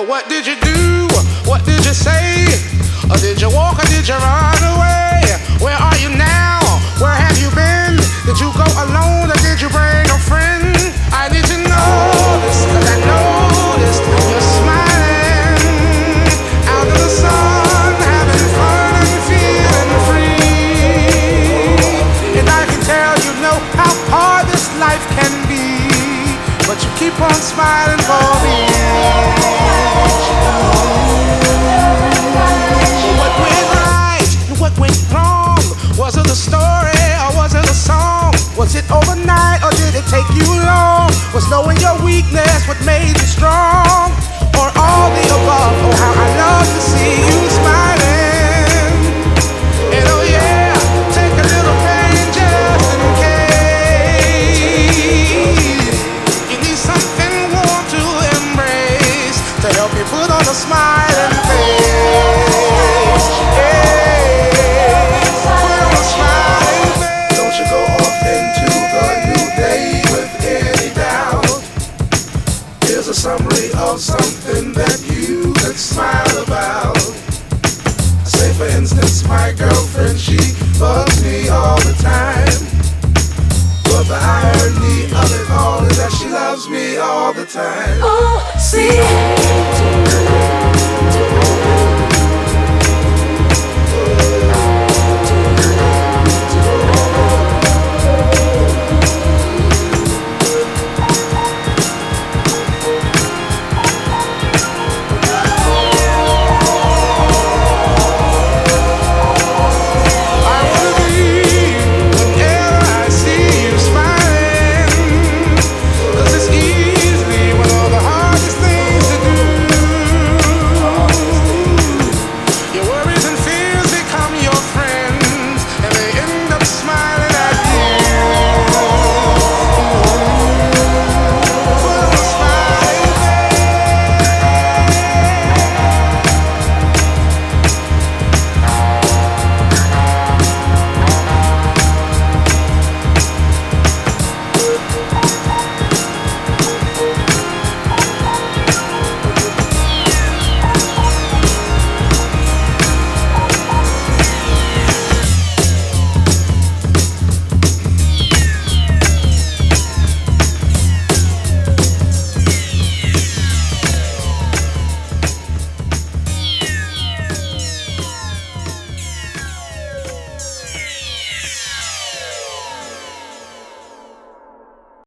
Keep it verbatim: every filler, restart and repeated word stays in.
What did you do? What did you say? Or did you walk or did you run away? Where are you now? Where have you been? Did you go alone or did you bring a friend? I need to know this, cause I noticed you're smiling out of the sun, having fun and feeling free. And I can tell you know how hard this life can be, but you keep on smiling for me. What went right and what went wrong? Was it a story or was it a song? Was it overnight or did it take you long? Was knowing your weakness what made you strong? Or all the above? Oh, how I love to see you smiling. And oh yeah, take a little pain just in case you need something warm to embrace to help you put on a smiling face. Hey, put on a smiling face. Don't you go off into the new day with any doubt. Here's a summary of something that you could smile about. Say for instance, my girlfriend, she bugs me all the time. But the irony of it all is that she loves me all the time. Oh, see.